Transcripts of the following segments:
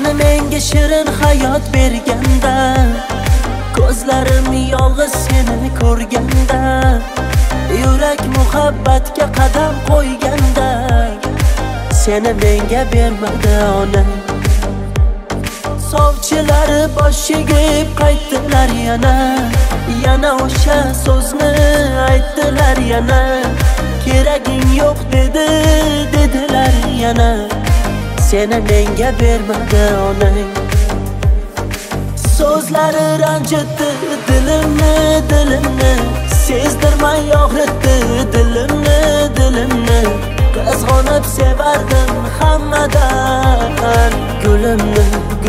Seni menga shirin hayot berganda, ko'zlarim yolg'iz seni ko'rganda, yurak muhabbatga qadam qo'yganda, seni menga bermadi onam. Sovchilari boshiga qaytdilar yana o'sha so'zni aytdilar yana. Keraging yo'q dedilar yana, seni menga bermadi onang. So'zlari ranjitdi dilimni, sezdirmay og'ritdi dilimni. Qizg'onib sevardim hammadan gulimni.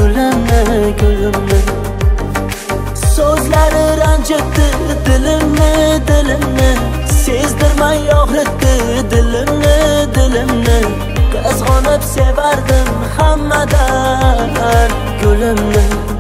So'zlari ranjitdi dilimni, sezdirmay og'ritdi dilimni. Qizg'onib sevardim hammadan gulimni.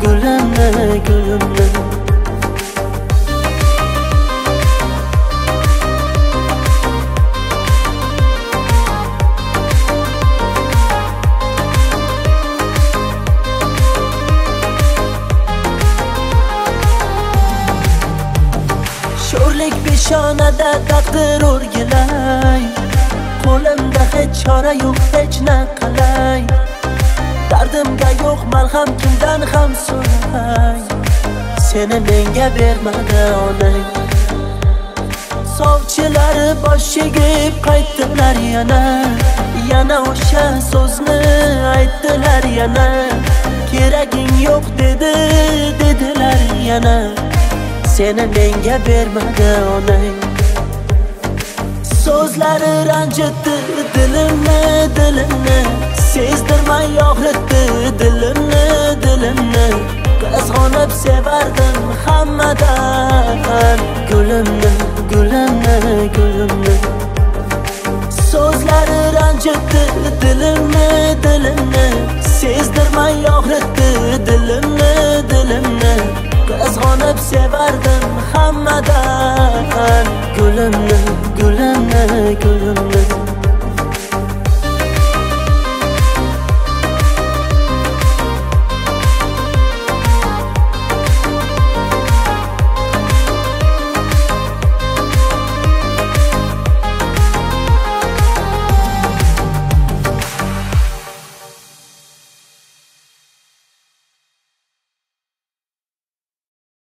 Sho'rlik peshonada taqdir o'rgilay, qo'limda hech chora yo'q, hech na qilay. Dardimga yo'q malham, kimdan ham so'ray, seni menga bermadi onang. Sovchilari boshiga qaytdilar yana o'sha so'zni aytdilar yana. Keraging yo'q dedilar yana, seni menga bermadi onang. So'zlari ranjitdi dilimni, sezdirmay og'ritdi dilimni. Qizg'onib sevardim hammadan gulimni. So'zlari ranjitdi dilimni, sezdirmay og'ritdi dilimni. Qizg'onib sevardim hammadan gulimni.